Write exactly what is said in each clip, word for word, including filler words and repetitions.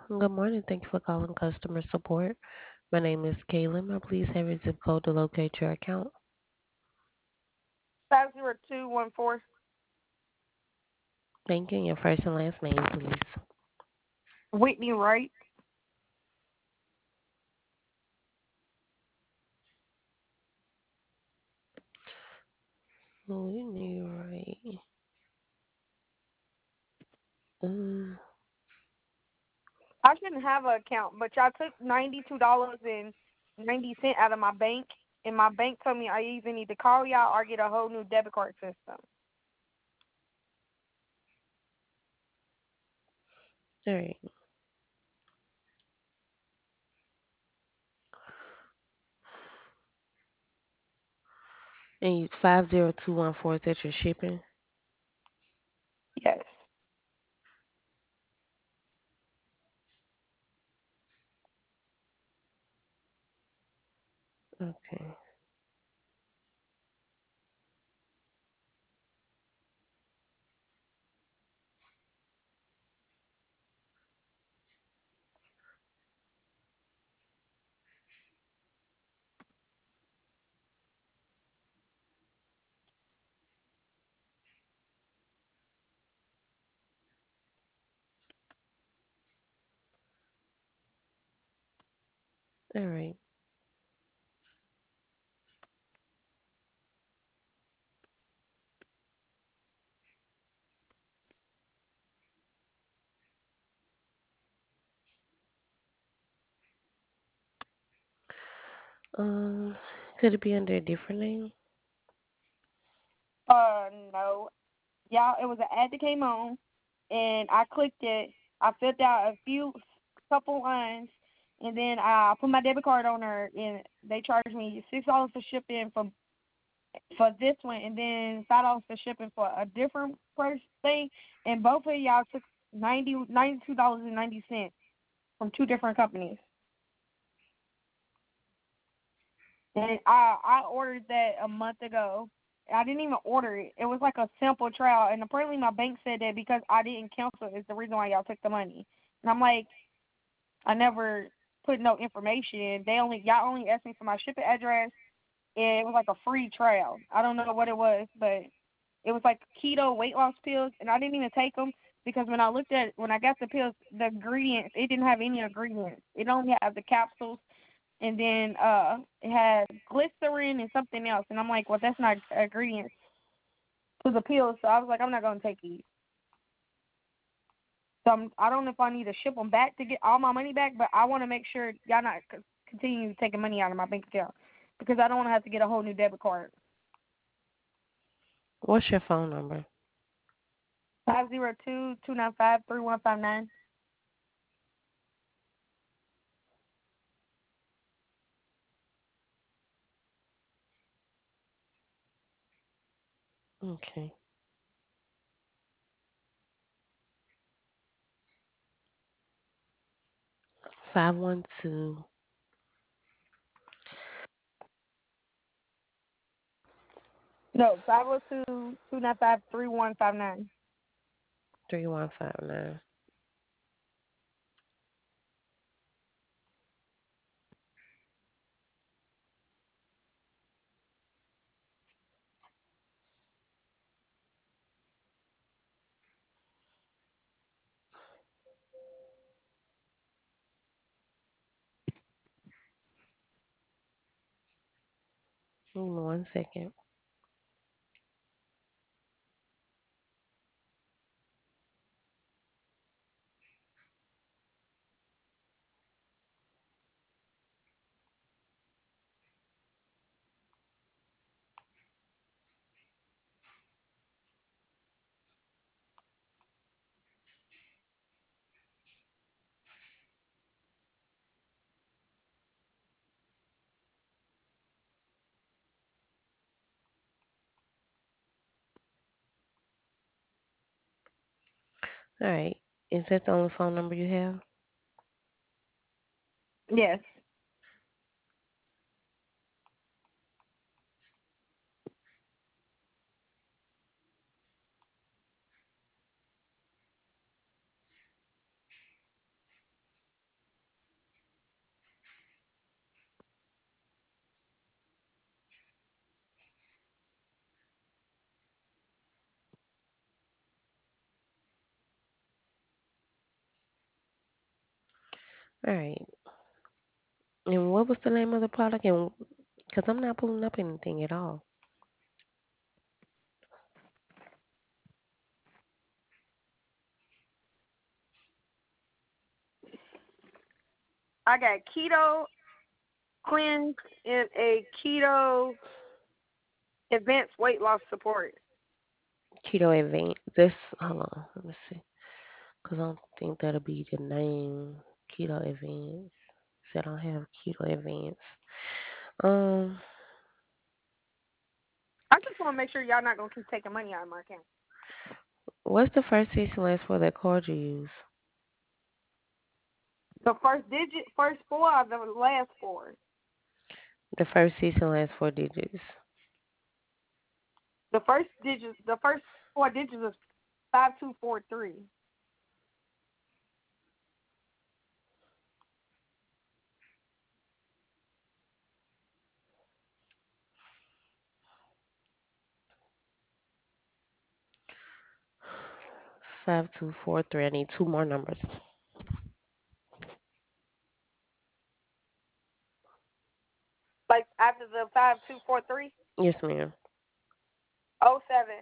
Good morning. Thank you for calling customer support. My name is Kaylin. May I please have your zip code to locate your account? Five zero two one four. Thank you. And your first and last name, please. Whitney Wright. Whitney, right. Um, I shouldn't have an account, but y'all took ninety two dollars and ninety cent out of my bank, and my bank told me I either need to call y'all or get a whole new debit card system. all right. And you, five zero two one four is that your shipping? Yes. Okay. All right. Um, could it be under a different name? Uh, no. Y'all, it was an ad that came on, and I clicked it. I filled out a few, couple lines, and then I put my debit card on there, and they charged me six dollars for shipping for for this one, and then five dollars for shipping for a different price thing, and both of y'all took ninety ninety two dollars and ninety cents from two different companies. And I I ordered that a month ago. I didn't even order it. It was like a simple trial, and apparently my bank said that because I didn't cancel is the reason why y'all took the money. And I'm like, I never put no information in. They only y'all only asked me for my shipping address, and it was like a free trial. I don't know what it was, but it was like keto weight loss pills, and I didn't even take them because when I looked at when I got the pills, the ingredients it didn't have any ingredients. It only had the capsules, and then uh it had glycerin and something else. And I'm like, well, that's not ingredients to the pills, so I was like, I'm not gonna take these. So I'm, I don't know if I need to ship them back to get all my money back, but I want to make sure y'all not c- continue taking money out of my bank account because I don't want to have to get a whole new debit card. What's your phone number? Five zero two two nine five three one five nine. Okay. Five one two No, five zero two two nine five three one five nine. three one five nine. One second. All right. Is that the only phone number you have? Yes. All right. And what was the name of the product? And because I'm not pulling up anything at all. I got keto cleanse and a keto advanced weight loss support. Keto Advance. This, hold on. Let me see. Because I don't think that'll be the name. Keto Advance. So I don't have Keto Advance. Um, I just want to make sure y'all not gonna keep taking money out of my account. what's the first season last for that card you use? The first digit, first four, or the last four. The first season last four digits. The first digit, the first four digits is five two four three. Five two four three. I need two more numbers. Like after the five two four three, Yes, ma'am. oh seven.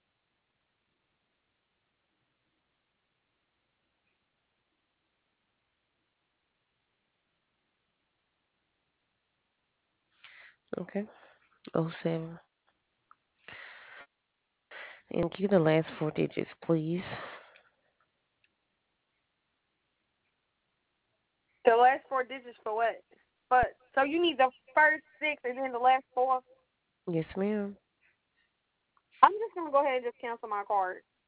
Okay. Oh seven. And give the last four digits, please. The last four digits for what? But so you need the first six and then the last four. Yes, ma'am. I'm just gonna go ahead and just cancel my card.